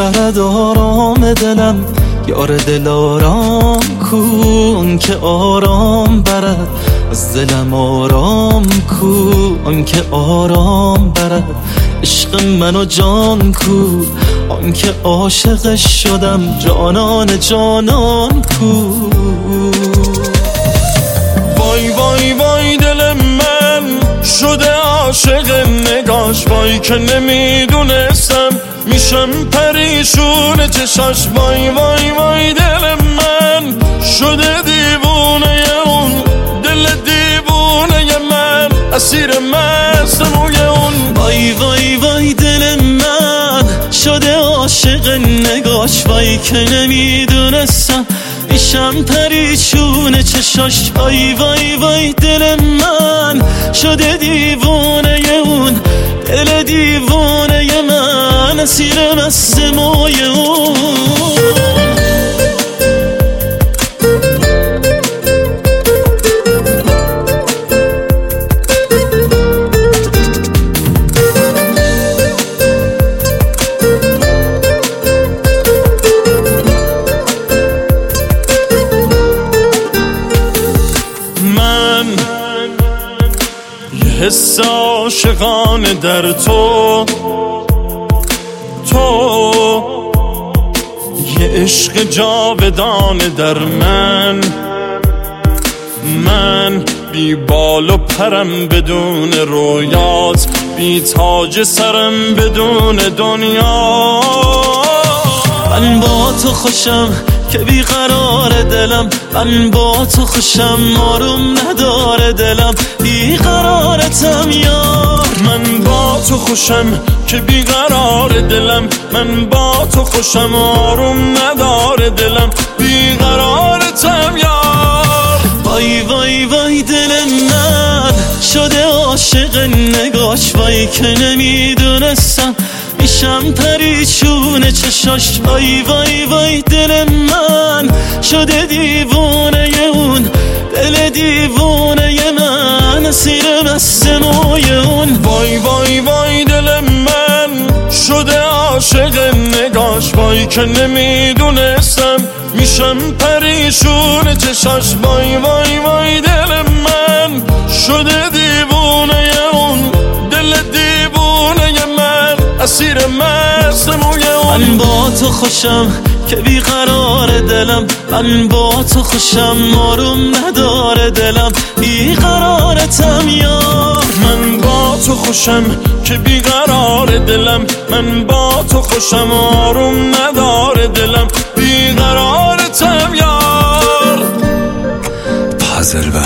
برد آرام دلم، یار دل آرام کن که آرام برد از دلم، آرام کن که آرام برد عشق من و جان کو، آن که عاشقش شدم جانان جانان کو. وای وای وای دل من شده عاشق نگاش، وای که نمیدونستم میشم پریشون چشاش. وای وای وای دل من شده دیوونه اون، دل دیوونه من اسیر مست موی اون. وای وای وای دل من شده عاشق نگاش، وای که نمیدونستم میشم پریشون چشاش. وای وای وای دل من شده دیوونه اون، دل دیوونه من اسیر مست موی اون. حس عاشقانه در تو یه عشق جاودانه در من بی بال و پرم بدون رویات، بی تاج سرم بدون دنیا. من با تو خوشم که بیقرار دلم، من با تو خوشم آروم نداره دلم، بیقرارتم یار. من با تو خوشم که بیقرار دلم، من با تو خوشم آروم نداره دلم، بیقرارتم یار. وای وای وای دل من شده عاشق نگاش، وای که نمیدونستم میشم پریشون چشاش. وای وای وای دل من شده دیوونه اون، دل دیوونه من اسیر مست موی اون. وای وای وای دل من شده عاشق نگاش، وای که نمیدونستم میشم پریشون چشاش. وای وای وای دل من شده دیوونه اون، دل دیوونه من اسیر مست موی اون. من با تو خوشم که بیقرار دلم، من با تو خوشم آروم نداره دلم، بیقرارتم یار. من با تو خوشم که بیقرار دلم، من با تو خوشم آروم نداره دلم، بیقرارتم یار. پازل